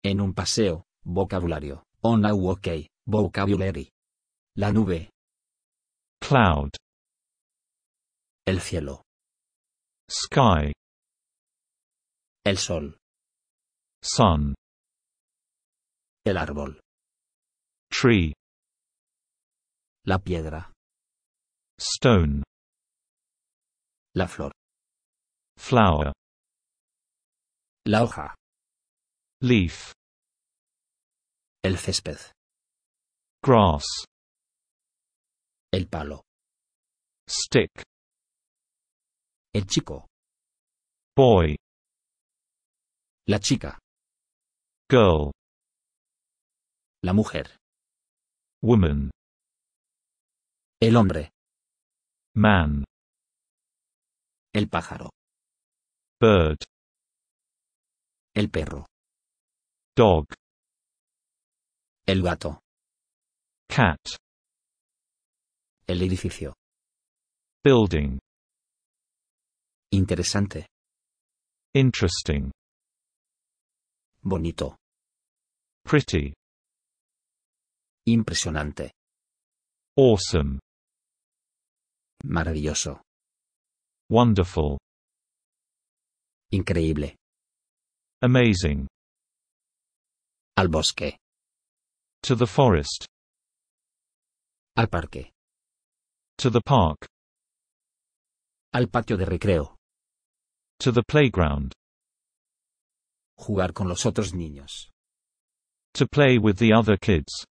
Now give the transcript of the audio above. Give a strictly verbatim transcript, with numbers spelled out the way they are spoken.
En un paseo, vocabulario. On a walk, vocabulary. La nube. Cloud. El cielo. Sky. El sol. Sun. El árbol. Tree. La piedra. Stone. La flor. Flower. La hoja. Leaf. El césped. Grass. El palo. Stick. El chico. Boy. La chica. Girl. La mujer. Woman. El hombre. Man. El pájaro. Bird. El perro. Dog. El gato. Cat. El edificio. Building. Interesante. Interesting. Bonito. Pretty. Impresionante. Awesome. Maravilloso. Wonderful. Increíble. Amazing. Al bosque. To the forest. Al parque. To the park. Al patio de recreo. To the playground. Jugar con los otros niños. To play with the other kids.